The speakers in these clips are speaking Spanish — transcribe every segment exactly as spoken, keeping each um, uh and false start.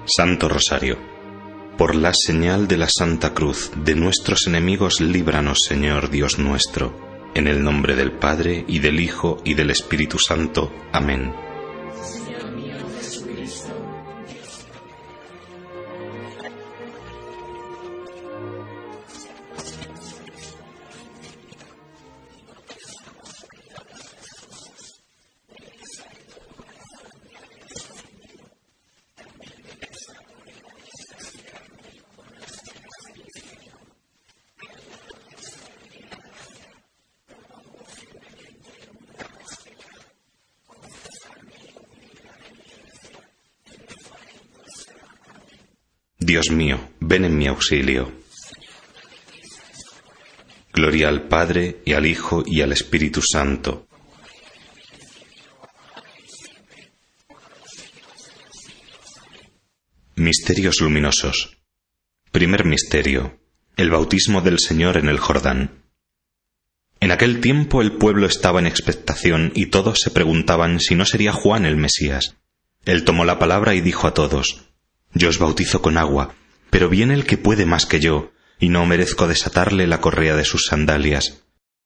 Santo Rosario. Por la señal de la Santa Cruz de nuestros enemigos, líbranos, Señor Dios nuestro. En el nombre del Padre, y del Hijo, y del Espíritu Santo. Amén. Dios mío, ven en mi auxilio. Gloria al Padre, y al Hijo, y al Espíritu Santo. Misterios luminosos. Primer misterio: el bautismo del Señor en el Jordán. En aquel tiempo el pueblo estaba en expectación, y todos se preguntaban si no sería Juan el Mesías. Él tomó la palabra y dijo a todos: Yo os bautizo con agua, pero viene el que puede más que yo, y no merezco desatarle la correa de sus sandalias.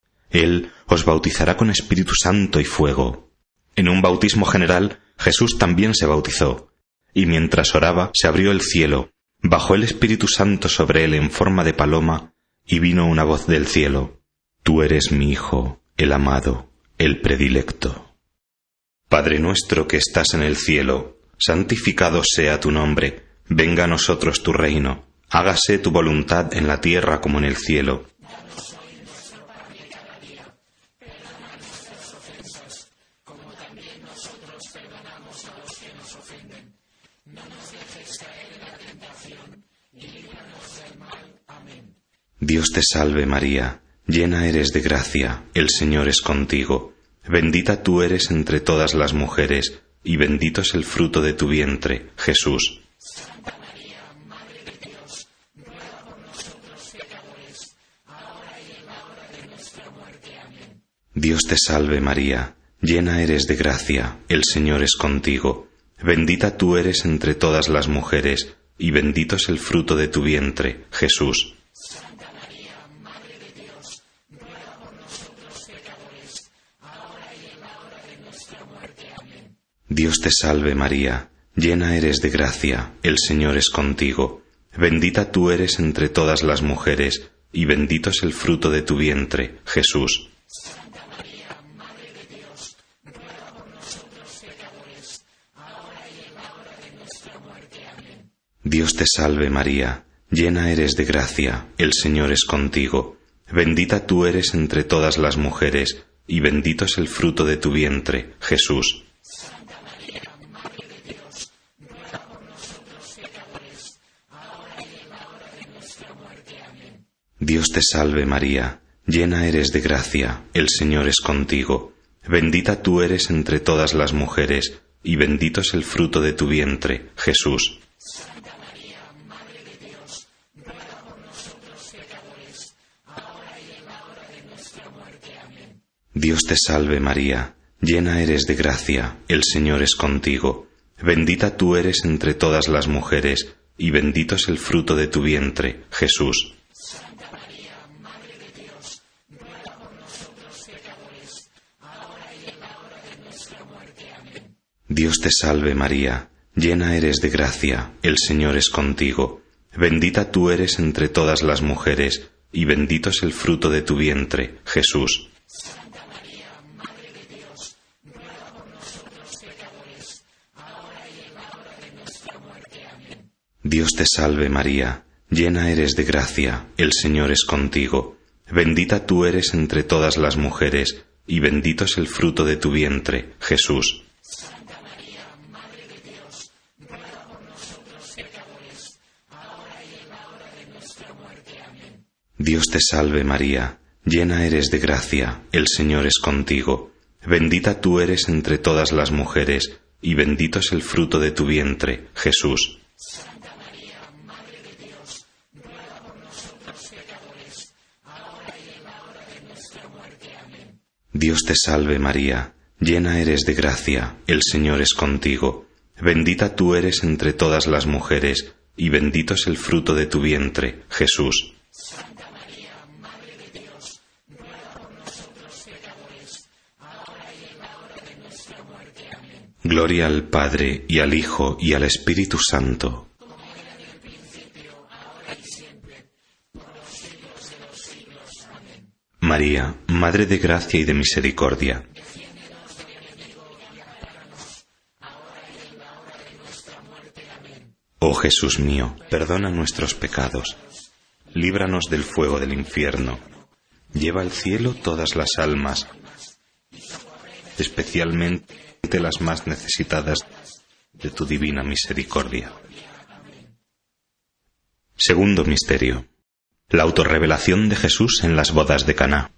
Él os bautizará con Espíritu Santo y fuego. En un bautismo general, Jesús también se bautizó, y mientras oraba se abrió el cielo, bajó el Espíritu Santo sobre él en forma de paloma, y vino una voz del cielo: Tú eres mi Hijo, el amado, el predilecto. Padre nuestro que estás en el cielo, santificado sea tu nombre, venga a nosotros tu reino, hágase tu voluntad en la tierra como en el cielo. Danos hoy nuestro pan de cada día, perdona nuestras ofensas, como también nosotros perdonamos a los que nos ofenden. No nos dejes caer en la tentación, y líbranos del mal. Amén. Dios te salve María, llena eres de gracia, el Señor es contigo. Bendita tú eres entre todas las mujeres, y bendito es el fruto de tu vientre, Jesús. Santa María, Madre de Dios, ruega por nosotros pecadores, ahora y en la hora de nuestra muerte. Amén. Dios te salve María, llena eres de gracia, el Señor es contigo. Bendita tú eres entre todas las mujeres, y bendito es el fruto de tu vientre, Jesús. Santa María, Madre de Dios, ruega por nosotros pecadores, ahora y en la hora de nuestra muerte. Amén. Dios te salve María, llena eres de gracia, el Señor es contigo. Bendita tú eres entre todas las mujeres, y bendito es el fruto de tu vientre, Jesús. Santa María, Madre de Dios, ruega por nosotros pecadores, ahora y en la hora de nuestra muerte. Amén. Dios te salve María, llena eres de gracia, el Señor es contigo. Bendita tú eres entre todas las mujeres, y bendito es el fruto de tu vientre, Jesús. Santa María, Madre de Dios, ruega por nosotros pecadores, ahora y en la hora de nuestra muerte. Amén. Dios te salve María, llena eres de gracia, el Señor es contigo. Bendita tú eres entre todas las mujeres, y bendito es el fruto de tu vientre, Jesús. Santa María, Madre de Dios, ruega por nosotros pecadores, ahora y en la hora de nuestra muerte. Amén. Dios te salve María, llena eres de gracia, el Señor es contigo. Bendita tú eres entre todas las mujeres, y bendito es el fruto de tu vientre, Jesús. Santa María, Madre de Dios, ruega por nosotros pecadores, ahora y en la hora de nuestra muerte. Amén. Dios te salve María, llena eres de gracia, el Señor es contigo. Bendita tú eres entre todas las mujeres, y bendito es el fruto de tu vientre, Jesús. Santa María, Madre de Dios, ruega por nosotros pecadores, ahora y en la hora de nuestra muerte. Amén. Dios te salve María, llena eres de gracia, el Señor es contigo. Bendita tú eres entre todas las mujeres, y bendito es el fruto de tu vientre, Jesús. Santa María, Madre de Dios, ruega por nosotros pecadores, ahora y en la hora de nuestra muerte. Amén. Dios te salve María, llena eres de gracia, el Señor es contigo. Bendita tú eres entre todas las mujeres, y bendito es el fruto de tu vientre, Jesús. Santa María, Madre de Dios, ruega por nosotros pecadores, ahora y en la hora de nuestra muerte. Amén. Dios te salve María, llena eres de gracia, el Señor es contigo. Bendita tú eres entre todas las mujeres, y bendito es el fruto de tu vientre, Jesús. Santa María, Madre de Dios, ruega por nosotros pecadores, ahora y en la hora de nuestra muerte. Amén. Gloria al Padre, y al Hijo, y al Espíritu Santo. Como era en el principio, ahora y siempre, por los siglos de los siglos. Amén. María, Madre de gracia y de misericordia, Defiéndenos del enemigo y ampáranos, ahora y en la hora de nuestra muerte. Amén. oh Jesús mío, perdona nuestros pecados, líbranos del fuego del infierno, lleva al cielo todas las almas, especialmente las más necesitadas de tu divina misericordia. Segundo misterio: la autorrevelación de Jesús en las bodas de Caná.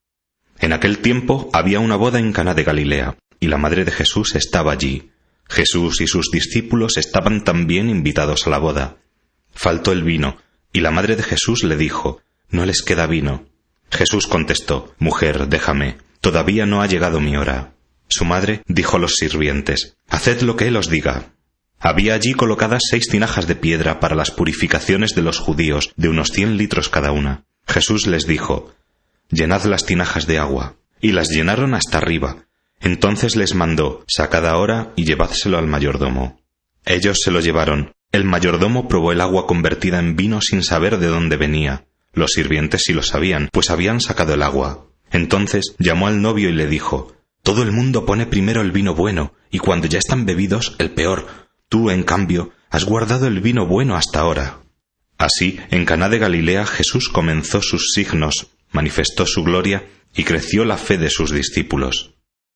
En aquel tiempo había una boda en Caná de Galilea, y la madre de Jesús estaba allí. Jesús y sus discípulos estaban también invitados a la boda. Faltó el vino, y la madre de Jesús le dijo: «No les queda vino». Jesús contestó: «Mujer, déjame, todavía no ha llegado mi hora». Su madre dijo a los sirvientes: «Haced lo que él os diga». Había allí colocadas seis tinajas de piedra para las purificaciones de los judíos, de unos cien litros cada una. Jesús les dijo: «Llenad las tinajas de agua». Y las llenaron hasta arriba. Entonces les mandó: «Sacad ahora y llevádselo al mayordomo». Ellos se lo llevaron. El mayordomo probó el agua convertida en vino sin saber de dónde venía. Los sirvientes sí lo sabían, pues habían sacado el agua. Entonces llamó al novio y le dijo: «Todo el mundo pone primero el vino bueno, y cuando ya están bebidos, el peor. Tú, en cambio, has guardado el vino bueno hasta ahora». Así, en Caná de Galilea, Jesús comenzó sus signos, manifestó su gloria y creció la fe de sus discípulos.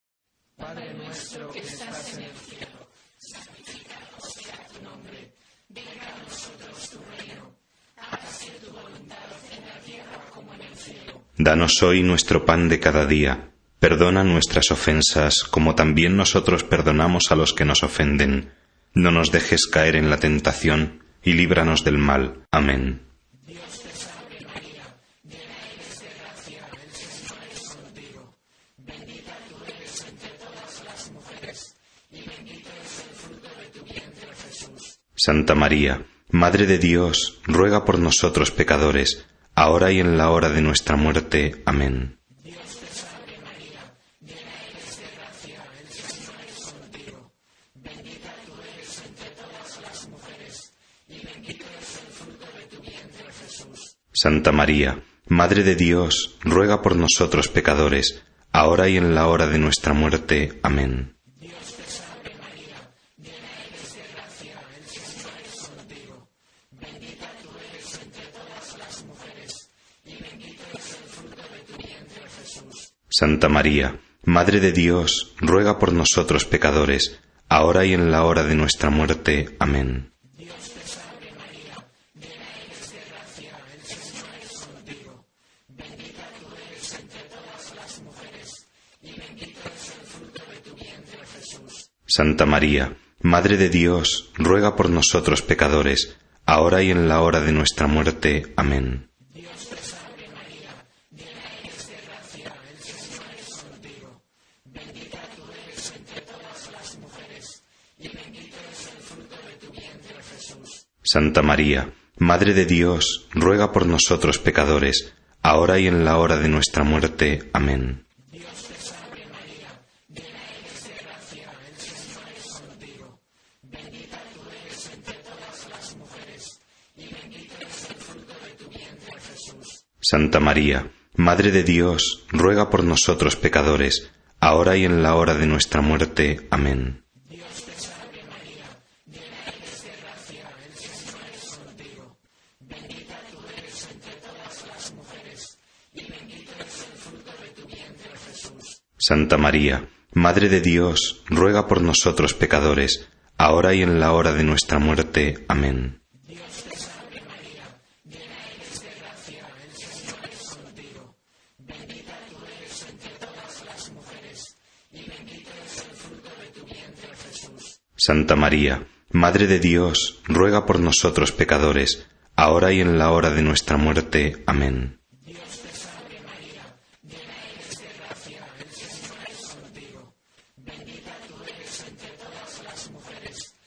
Padre nuestro que estás en el cielo, santificado sea tu nombre. Venga a nosotros tu reino. Hágase tu voluntad en la tierra como en el cielo. Danos hoy nuestro pan de cada día. Perdona nuestras ofensas, como también nosotros perdonamos a los que nos ofenden. No nos dejes caer en la tentación, y líbranos del mal. Amén. Dios te salve María, llena eres de gracia, el Señor es contigo. Bendita tú eres entre todas las mujeres, y bendito es el fruto de tu vientre, Jesús. Santa María, Madre de Dios, ruega por nosotros pecadores, ahora y en la hora de nuestra muerte. Amén. Dios te salve María, llena eres de gracia, el Señor es contigo. Bendita tú eres entre todas las mujeres, y bendito es el fruto de tu vientre, Jesús. Santa María, Madre de Dios, ruega por nosotros pecadores, ahora y en la hora de nuestra muerte. Amén. Dios te salve María, llena eres de gracia, el Señor es contigo. Bendita tú eres entre todas las mujeres, y bendito es el fruto de tu vientre, Jesús. Santa María, Madre de Dios, ruega por nosotros pecadores, ahora y en la hora de nuestra muerte. Amén. Dios te salve María, llena eres de gracia, el Señor es contigo. Bendita tú eres entre todas las mujeres, y bendito es el fruto de tu vientre, Jesús. Santa María, Madre de Dios, ruega por nosotros pecadores, ahora y en la hora de nuestra muerte. Amén. Dios te salve María, llena eres de gracia, el Señor es contigo. Bendita tú eres entre todas las mujeres, y bendito es el fruto de tu vientre, Jesús. Santa María, Madre de Dios, ruega por nosotros pecadores, ahora y en la hora de nuestra muerte. Amén. Dios te salve María, llena eres de gracia, el Señor es contigo. Bendita tú eres entre todas las mujeres, y bendito es el fruto de tu vientre, Jesús. Santa María, Madre de Dios, ruega por nosotros pecadores, ahora y en la hora de nuestra muerte. Amén. Dios te salve María, llena eres de gracia, el Señor es contigo. Bendita tú eres entre todas las mujeres, y bendito es el fruto de tu vientre, Jesús. Santa María, Madre de Dios, ruega por nosotros pecadores, ahora y en la hora de nuestra muerte. Amén. Dios te salve María, llena eres de gracia, el Señor es contigo. Bendita tú eres entre todas las mujeres, y bendito es el fruto de tu vientre, Jesús. Santa María, Madre de Dios, ruega por nosotros pecadores, ahora y en la hora de nuestra muerte. Amén. Dios te salve María, llena eres de gracia, el Señor es contigo. Bendita tú eres entre todas las mujeres,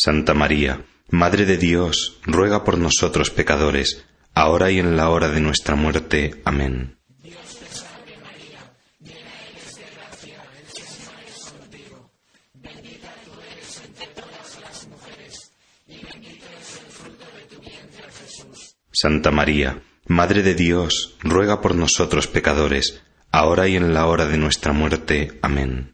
Santa María, Madre de Dios, ruega por nosotros pecadores, ahora y en la hora de nuestra muerte. Amén. Dios te salve María, llena eres de gracia, el Señor es contigo. Bendita tú eres entre todas las mujeres, y bendito es el fruto de tu vientre Jesús. Santa María, Madre de Dios, ruega por nosotros pecadores, ahora y en la hora de nuestra muerte. Amén.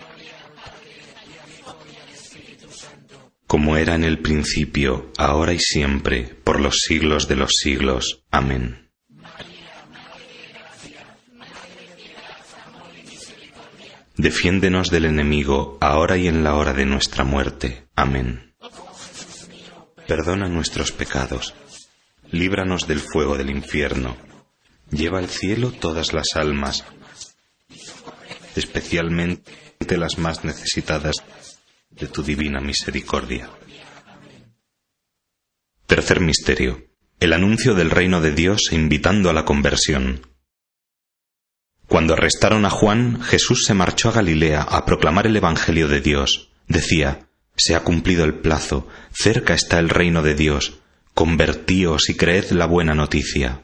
Como era en el principio, ahora y siempre, por los siglos de los siglos. Amén. Defiéndenos del enemigo, ahora y en la hora de nuestra muerte. Amén. Perdona nuestros pecados, líbranos del fuego del infierno, lleva al cielo todas las almas, especialmente las más necesitadas de tu divina misericordia. Tercer misterio: el anuncio del reino de Dios invitando a la conversión. Cuando arrestaron a Juan, Jesús se marchó a Galilea a proclamar el Evangelio de Dios. Decía: se ha cumplido el plazo, cerca está el reino de Dios, convertíos y creed la buena noticia.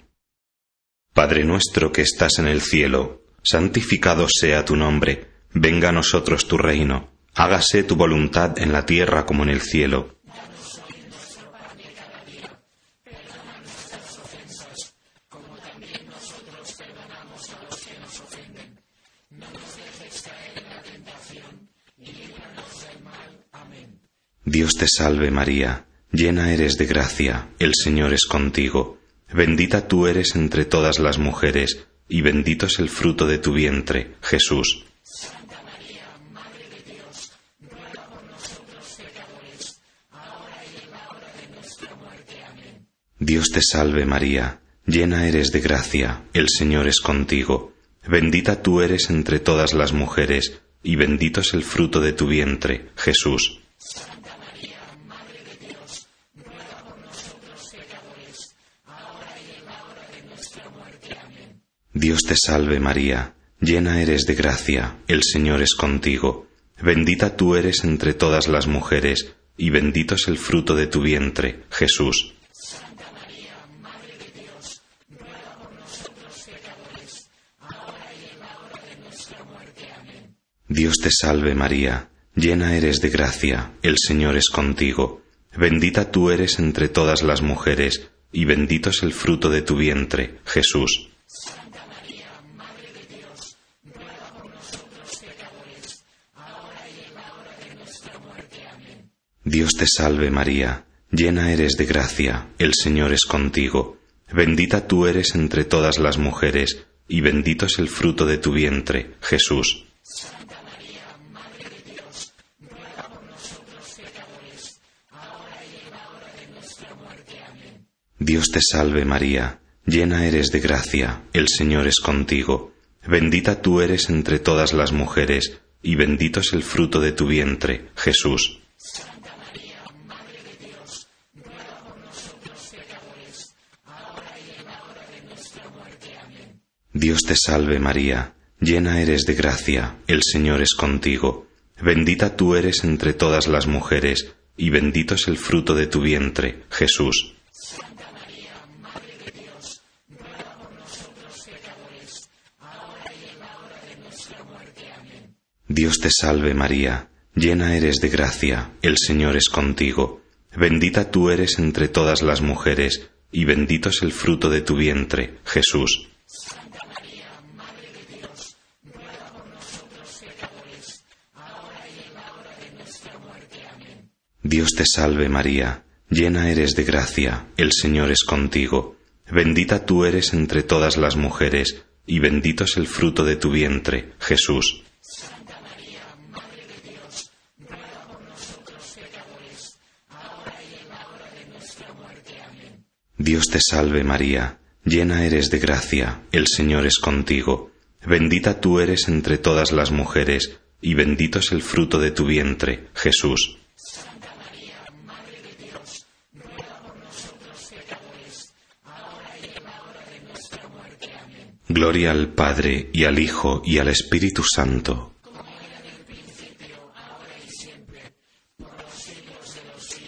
Padre nuestro que estás en el cielo, santificado sea tu nombre, venga a nosotros tu reino, hágase tu voluntad en la tierra como en el cielo. Danos hoy nuestro pan de cada día. Perdona nuestras ofensas, como también nosotros perdonamos a los que nos ofenden. No nos dejes caer en la tentación, y líbranos del mal. Amén. Dios te salve María, llena eres de gracia, el Señor es contigo. Bendita tú eres entre todas las mujeres, y bendito es el fruto de tu vientre, Jesús. Santa María, Madre de Dios, ruega por nosotros pecadores, ahora y en la hora de nuestra muerte. Amén. Dios te salve María, llena eres de gracia, el Señor es contigo. Bendita tú eres entre todas las mujeres, y bendito es el fruto de tu vientre, Jesús. Santa María, Madre de Dios, ruega por nosotros pecadores, ahora y en la hora de nuestra muerte. Amén. Dios te salve María, llena eres de gracia, el Señor es contigo. Bendita tú eres entre todas las mujeres, y bendito es el fruto de tu vientre, Jesús. Santa María, Madre de Dios, ruega por nosotros pecadores, ahora y en la hora de nuestra muerte. Amén. Dios te salve María, llena eres de gracia, el Señor es contigo. Bendita tú eres entre todas las mujeres, y bendito es el fruto de tu vientre, Jesús. Santa María, Madre de Dios, ruega por nosotros pecadores, ahora y en la hora de nuestra muerte. Amén. Dios te salve María, llena eres de gracia, el Señor es contigo. Bendita tú eres entre todas las mujeres, y bendito es el fruto de tu vientre, Jesús. Santa María, Madre de Dios, ruega por nosotros pecadores, ahora y en la hora de nuestra muerte. Amén. Dios te salve María, llena eres de gracia, el Señor es contigo. Bendita tú eres entre todas las mujeres, y bendito es el fruto de tu vientre, Jesús. Santa María, Madre de Dios, ruega por nosotros pecadores, ahora y en la hora de nuestra muerte. Amén. Dios te salve María, llena eres de gracia, el Señor es contigo. Bendita tú eres entre todas las mujeres, y bendito es el fruto de tu vientre, Jesús. Santa María, Madre de Dios, ruega por nosotros pecadores, ahora y en la hora de nuestra muerte. Amén. Dios te salve María, llena eres de gracia, el Señor es contigo. Bendita tú eres entre todas las mujeres, y bendito es el fruto de tu vientre, Jesús. Santa María, Madre de Dios, ruega por nosotros pecadores, ahora y en la hora de nuestra muerte. Amén. Dios te salve María, llena eres de gracia, el Señor es contigo. Bendita tú eres entre todas las mujeres, y bendito es el fruto de tu vientre, Jesús. Santa María, Madre de Dios, ruega por nosotros pecadores, ahora y en la hora de nuestra muerte. Amén. Dios te salve María, llena eres de gracia, el Señor es contigo. Bendita tú eres entre todas las mujeres, y bendito es el fruto de tu vientre, Jesús. Santa María, Madre de Dios, ruega por nosotros pecadores, ahora y en la hora de nuestra muerte. Amén. Gloria al Padre, y al Hijo, y al Espíritu Santo. Como era en el principio, ahora y siempre, por los siglos de los siglos.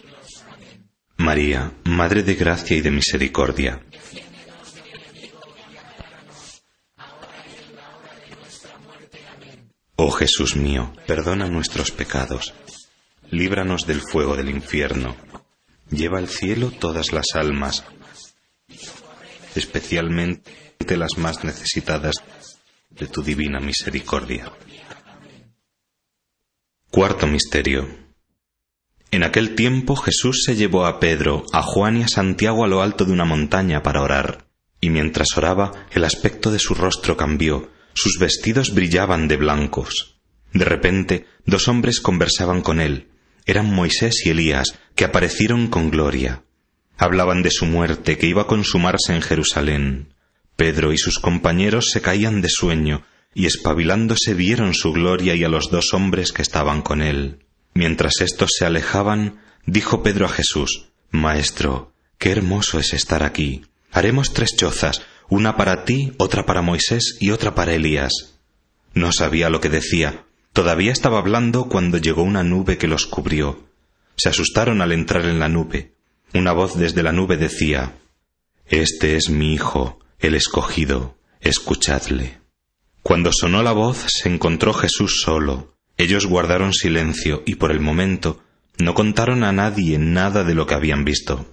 María, Madre de gracia y de misericordia, oh Jesús mío, perdona nuestros pecados, líbranos del fuego del infierno, lleva al cielo todas las almas, especialmente las más necesitadas de tu divina misericordia. Cuarto misterio. En aquel tiempo Jesús se llevó a Pedro, a Juan y a Santiago a lo alto de una montaña para orar, y mientras oraba el aspecto de su rostro cambió, sus vestidos brillaban de blancos. De repente dos hombres conversaban con él, eran Moisés y Elías, que aparecieron con gloria. Hablaban de su muerte, que iba a consumarse en Jerusalén. Pedro y sus compañeros se caían de sueño, y espabilándose vieron su gloria y a los dos hombres que estaban con él. Mientras éstos se alejaban, dijo Pedro a Jesús: Maestro, qué hermoso es estar aquí. Haremos tres chozas, una para ti, otra para Moisés y otra para Elías. No sabía lo que decía. Todavía estaba hablando cuando llegó una nube que los cubrió. Se asustaron al entrar en la nube. Una voz desde la nube decía: Este es mi Hijo, el escogido, escuchadle. Cuando sonó la voz, se encontró Jesús solo. Ellos guardaron silencio y por el momento no contaron a nadie nada de lo que habían visto.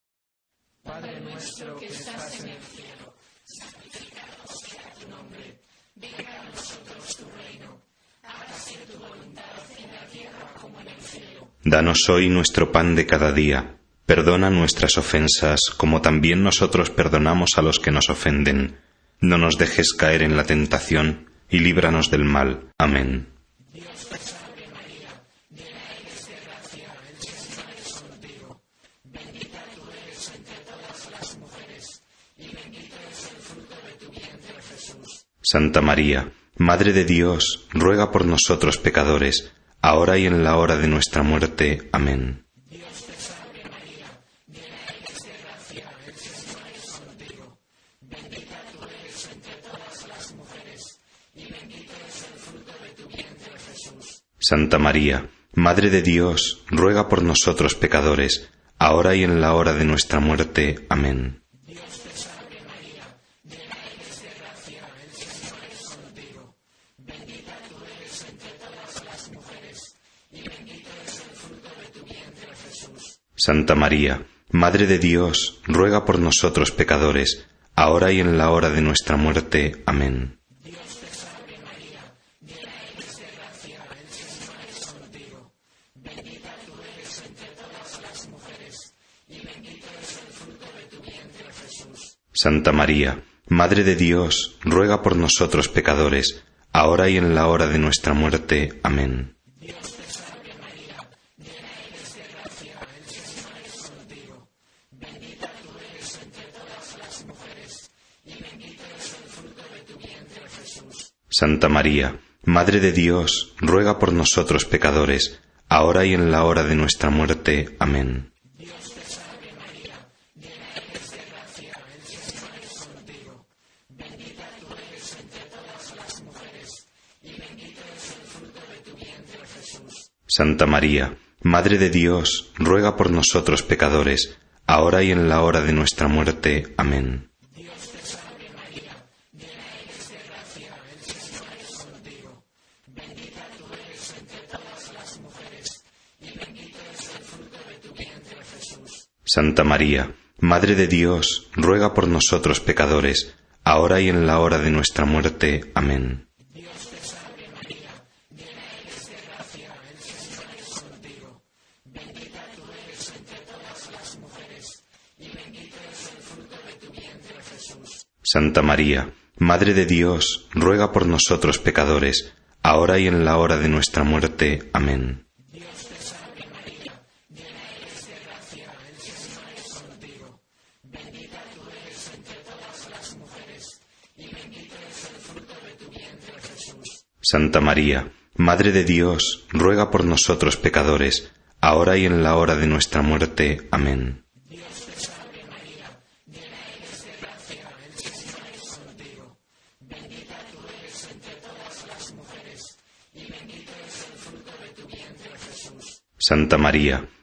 Padre nuestro que estás en el cielo, santificado sea tu nombre. Venga a nosotros tu reino. Hágase tu voluntad en la tierra como en el cielo. Danos hoy nuestro pan de cada día. Perdona nuestras ofensas, como también nosotros perdonamos a los que nos ofenden. No nos dejes caer en la tentación, y líbranos del mal. Amén. Dios te salve María, llena eres de gracia, el Señor es contigo. Bendita tú eres entre todas las mujeres, y bendito es el fruto de tu vientre Jesús. Santa María, Madre de Dios, ruega por nosotros pecadores, ahora y en la hora de nuestra muerte. Amén. Dios te salve María, llena eres de gracia, el Señor es contigo. Bendita tú eres entre todas las mujeres, y bendito es el fruto de tu vientre Jesús. Santa María, Madre de Dios, ruega por nosotros pecadores, ahora y en la hora de nuestra muerte. Amén. Dios te salve María, llena eres de gracia, el Señor es contigo. Bendita tú eres entre todas las mujeres, y bendito es el fruto de tu vientre Jesús. Santa María, Madre de Dios, ruega por nosotros pecadores, ahora y en la hora de nuestra muerte. Amén. Dios te salve María, llena eres de gracia, el Señor es contigo. Bendita tú eres entre todas las mujeres, y bendito es el fruto de tu vientre Jesús. Santa María, Madre de Dios, ruega por nosotros pecadores, ahora y en la hora de nuestra muerte. Amén. Dios te salve María, llena eres de gracia, el Señor es contigo. Bendita tú eres entre todas las mujeres, y bendito es el fruto de tu vientre Jesús. Santa María, Madre de Dios, ruega por nosotros pecadores, ahora y en la hora de nuestra muerte. Amén. Dios te salve María, llena eres de gracia, el Señor es contigo. Bendita tú eres entre todas las mujeres, y bendito es el fruto de tu vientre Jesús. Santa María, Madre de Dios, ruega por nosotros pecadores, ahora y en la hora de nuestra muerte. Amén. Dios te salve María, llena eres de gracia, el Señor es contigo. Bendita tú eres entre todas las mujeres, y bendito es el fruto de tu vientre Jesús. Santa María, Madre de Dios, ruega por nosotros pecadores, ahora y en la hora de nuestra muerte. Amén. Dios te salve María, llena eres de gracia, el Señor es contigo. Bendita tú eres entre todas las mujeres, y bendito es el fruto de tu vientre Jesús. Santa María, Madre de Dios, ruega por nosotros pecadores, ahora y en la hora de nuestra muerte. Amén. Dios te salve María, llena eres de gracia, el Señor es contigo. Bendita tú eres entre todas las mujeres, y bendito es el fruto de tu vientre Jesús. Santa María, Madre de Dios, ruega por nosotros pecadores, ahora y en la hora de nuestra muerte. Amén. Dios te salve María, llena eres de gracia, el Señor es contigo. Bendita tú eres entre todas las mujeres, y bendito es el fruto de tu vientre Jesús. Santa María,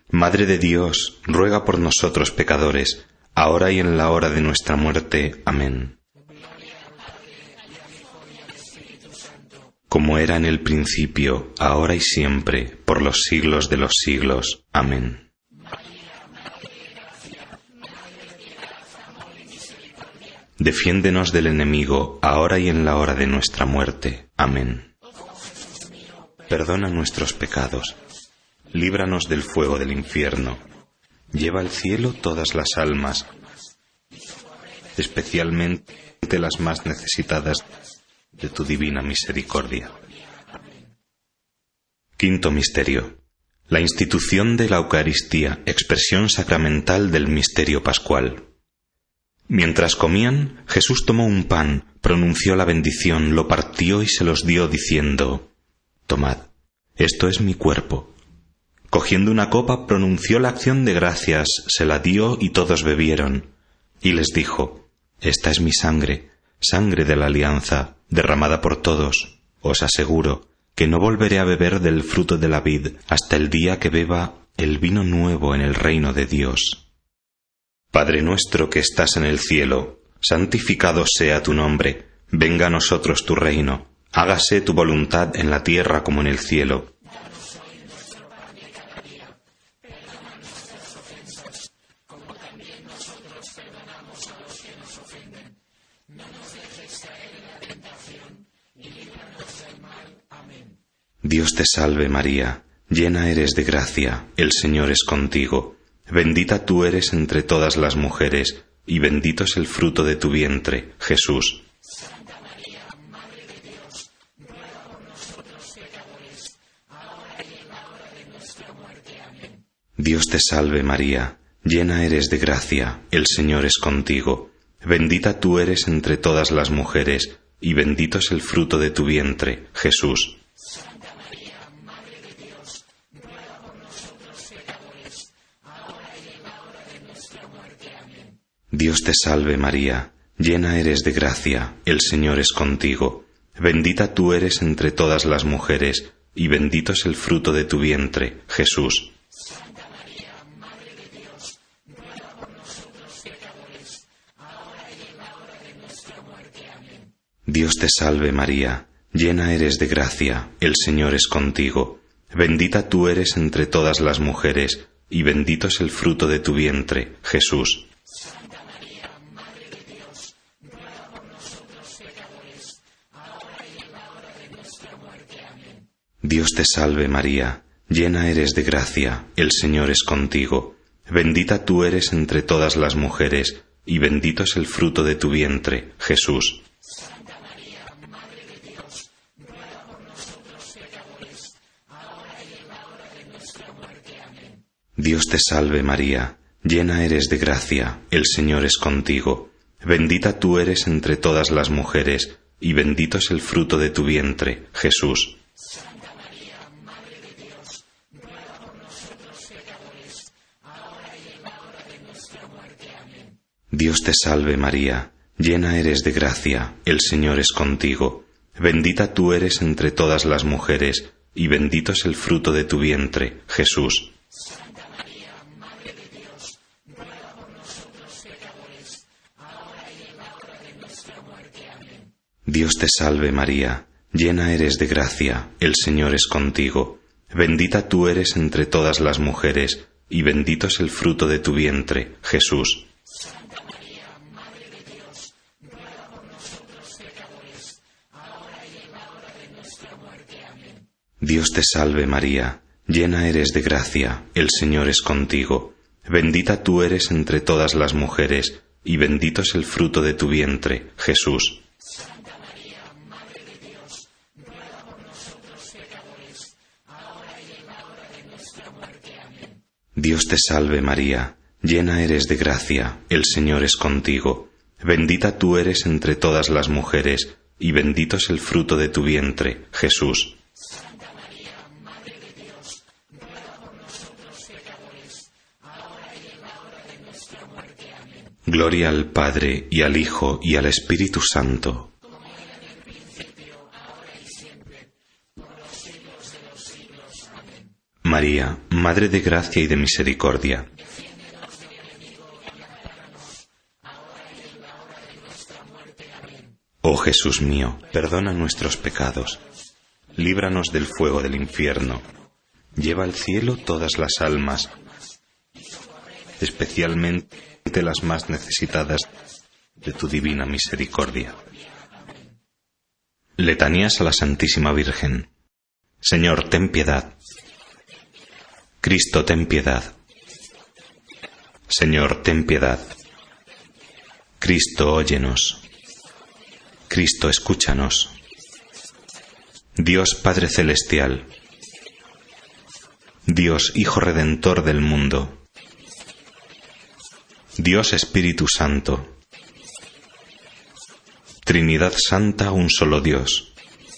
Madre de Dios, ruega por nosotros pecadores, ahora y en la hora de nuestra muerte. Amén. Como era en el principio, ahora y siempre, por los siglos de los siglos. Amén. Defiéndenos del enemigo, ahora y en la hora de nuestra muerte. Amén. Perdona nuestros pecados. Líbranos del fuego del infierno. Lleva al cielo todas las almas, especialmente las más necesitadas de tu divina misericordia. Quinto misterio. La institución de la Eucaristía, expresión sacramental del misterio pascual. Mientras comían, Jesús tomó un pan, pronunció la bendición, lo partió y se los dio diciendo: Tomad, esto es mi cuerpo. Cogiendo una copa, pronunció la acción de gracias, se la dio y todos bebieron. Y les dijo: Esta es mi sangre, sangre de la alianza, derramada por todos. Os aseguro que no volveré a beber del fruto de la vid hasta el día que beba el vino nuevo en el reino de Dios. Padre nuestro que estás en el cielo, santificado sea tu nombre. Venga a nosotros tu reino. Hágase tu voluntad en la tierra como en el cielo. Dios te salve María, llena eres de gracia, el Señor es contigo. Bendita tú eres entre todas las mujeres, y bendito es el fruto de tu vientre, Jesús. Santa María, Madre de Dios, ruega por nosotros pecadores, ahora y en la hora de nuestra muerte. Amén. Dios te salve María, llena eres de gracia, el Señor es contigo. Bendita tú eres entre todas las mujeres, y bendito es el fruto de tu vientre, Jesús. Dios te salve María, llena eres de gracia, el Señor es contigo. Bendita tú eres entre todas las mujeres, y bendito es el fruto de tu vientre, Jesús. Santa María, Madre de Dios, ruega por nosotros pecadores, ahora y en la hora de nuestra muerte. Amén. Dios te salve María, llena eres de gracia, el Señor es contigo. Bendita tú eres entre todas las mujeres, y bendito es el fruto de tu vientre, Jesús. Dios te salve María, llena eres de gracia, el Señor es contigo. Bendita tú eres entre todas las mujeres, y bendito es el fruto de tu vientre, Jesús. Santa María, Madre de Dios, ruega por nosotros pecadores, ahora y en la hora de nuestra muerte. Amén. Dios te salve María, llena eres de gracia, el Señor es contigo. Bendita tú eres entre todas las mujeres, y bendito es el fruto de tu vientre, Jesús. Dios te salve María, llena eres de gracia, el Señor es contigo. Bendita tú eres entre todas las mujeres, y bendito es el fruto de tu vientre, Jesús. Santa María, Madre de Dios, ruega por nosotros pecadores, ahora y en la hora de nuestra muerte. Amén. Dios te salve María, llena eres de gracia, el Señor es contigo. Bendita tú eres entre todas las mujeres, y bendito es el fruto de tu vientre, Jesús. Dios te salve María, llena eres de gracia, el Señor es contigo. Bendita tú eres entre todas las mujeres, y bendito es el fruto de tu vientre, Jesús. Santa María, Madre de Dios, ruega por nosotros pecadores, ahora y en la hora de nuestra muerte. Amén. Dios te salve María, llena eres de gracia, el Señor es contigo. Bendita tú eres entre todas las mujeres, y bendito es el fruto de tu vientre, Jesús. Gloria al Padre, y al Hijo, y al Espíritu Santo. Como era en el principio, ahora y siempre, por los siglos de los siglos. Amén. María, Madre de gracia y de misericordia, oh Jesús mío, perdona nuestros pecados, líbranos del fuego del infierno, lleva al cielo todas las almas, especialmente las más necesitadas de tu divina misericordia. Letanías a la Santísima Virgen. Señor, ten piedad. Cristo, ten piedad. Señor, ten piedad. Cristo, óyenos. Cristo, escúchanos. Dios Padre Celestial, Dios Hijo Redentor del mundo, Dios Espíritu Santo, Trinidad Santa, un solo Dios.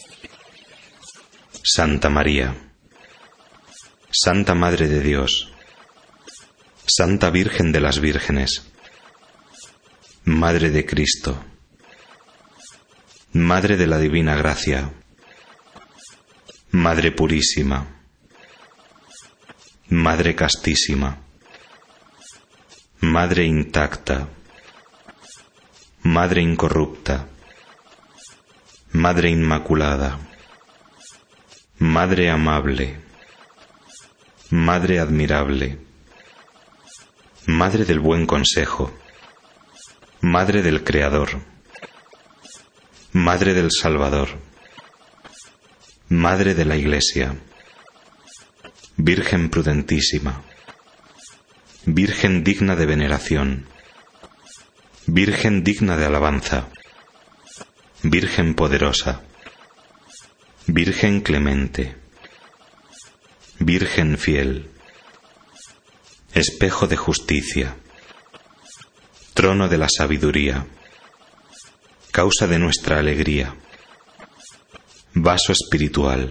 Santa María, Santa Madre de Dios, Santa Virgen de las Vírgenes, Madre de Cristo, Madre de la Divina Gracia, Madre Purísima, Madre Castísima, Madre Intacta, Madre Incorrupta, Madre Inmaculada, Madre Amable, Madre Admirable, Madre del Buen Consejo, Madre del Creador, Madre del Salvador, Madre de la Iglesia, Virgen prudentísima, Virgen digna de veneración, Virgen digna de alabanza, Virgen poderosa, Virgen clemente, Virgen fiel, espejo de justicia, trono de la sabiduría, causa de nuestra alegría, vaso espiritual,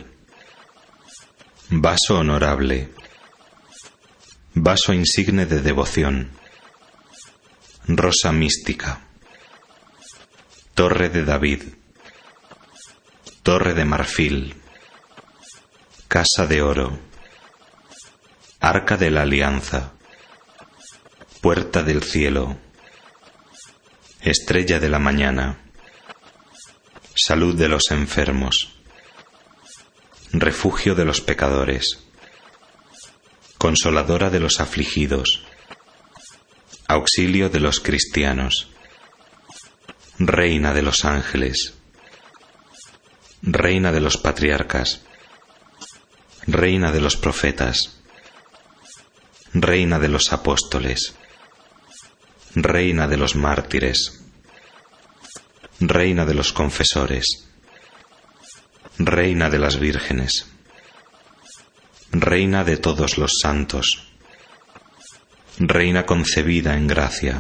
vaso honorable, vaso insigne de devoción, rosa mística, torre de David, torre de marfil, casa de oro, arca de la alianza, puerta del cielo, estrella de la mañana, salud de los enfermos, refugio de los pecadores, consoladora de los afligidos, auxilio de los cristianos, reina de los ángeles, reina de los patriarcas, reina de los profetas, reina de los apóstoles, reina de los mártires, reina de los confesores, reina de las vírgenes, reina de todos los santos, reina concebida en gracia,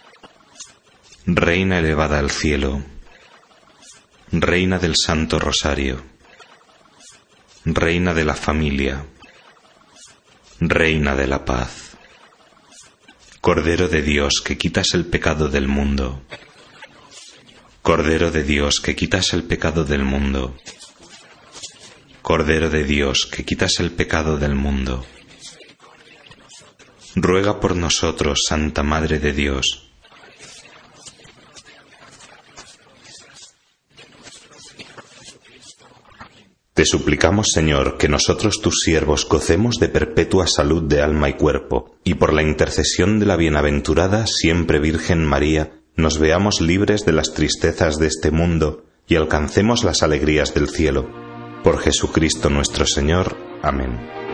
reina elevada al cielo, reina del Santo Rosario, reina de la familia, reina de la paz, Cordero de Dios que quitas el pecado del mundo, Cordero de Dios que quitas el pecado del mundo, Cordero de Dios que quitas el pecado del mundo, ruega por nosotros, Santa Madre de Dios. Te suplicamos, Señor, que nosotros tus siervos gocemos de perpetua salud de alma y cuerpo, y por la intercesión de la bienaventurada siempre Virgen María, nos veamos libres de las tristezas de este mundo y alcancemos las alegrías del cielo. Por Jesucristo nuestro Señor. Amén.